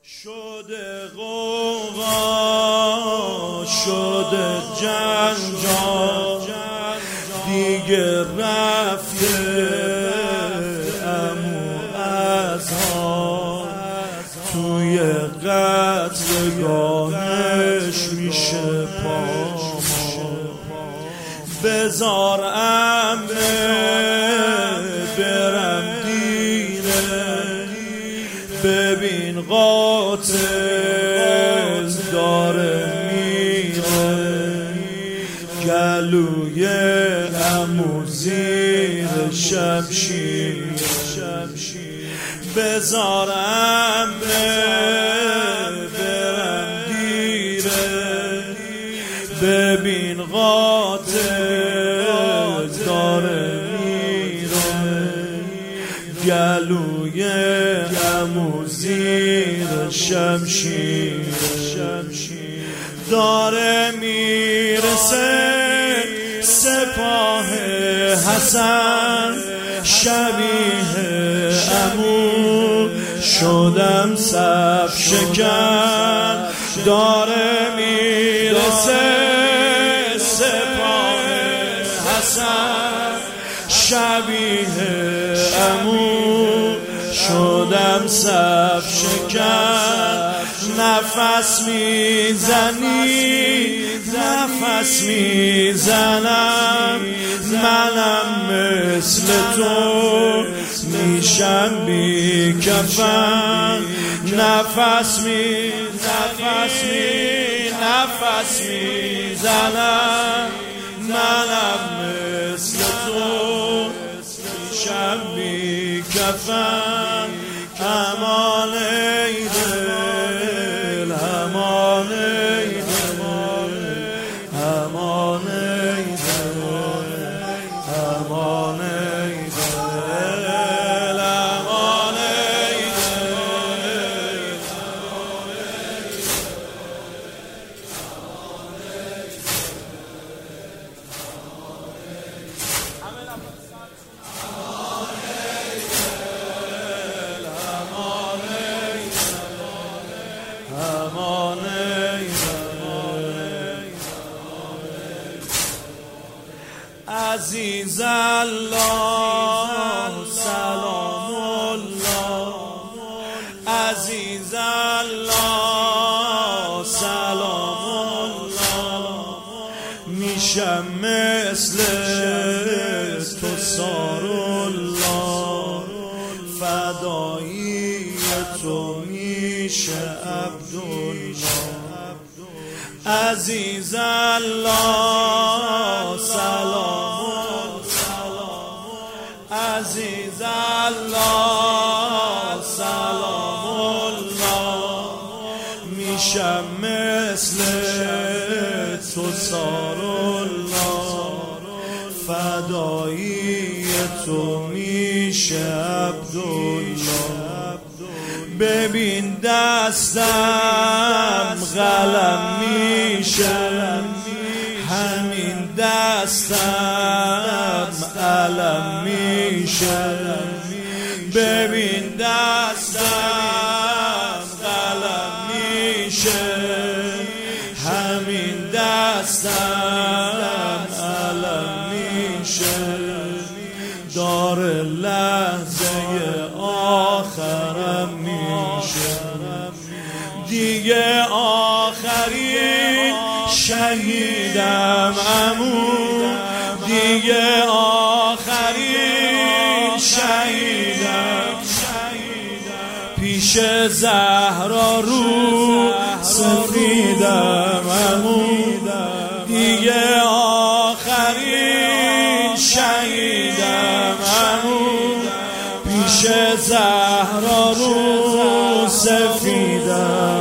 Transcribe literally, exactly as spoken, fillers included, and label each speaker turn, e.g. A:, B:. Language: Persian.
A: شده غوغا شده جنجال دیگه رفته عمو ازهار توی قتلگاهش میشه پامال بزار عمه برم دیره ببین قاتل داره میره گلوی عمو زیر شمشیر بزار عمه برم دیره ببین قاتل داره میره گلوی عمو زیر شمشیر داره میرسه سپاه حسن شبیه عمو شدم صف شکن داره میرسه سپاه حسن شبیه عمو شدم صف شکن نفس میزنی نفس میزنم منم مثل تو میشم بی کفن نفس می نفس می نفس میزنم منم مثل تو میشم بی کفن امان ای دل امان ای دل امان ای دل امان ای دل امان ای عزیز الله سلام الله عزیز الله سلام الله میشم مثل تو سار الله فدایی تو میشه عبدالله عزیز الله سلام عزیز الله سلام الله میشم مثل تو سار الله فدایی تو میشه عبدالله ببین دستم قلم میشه همین دستم علم میشه ببین دستم قلم میشه همین دستم علم میشه داره لحظه آخرم میشه دیگه آخرین شهیدم عمو دیگه آخرین شهیدم پیش زهرا رو سفیدم عمو دیگه آخرین شهیدم عمو پیش زهرا رو سفیدم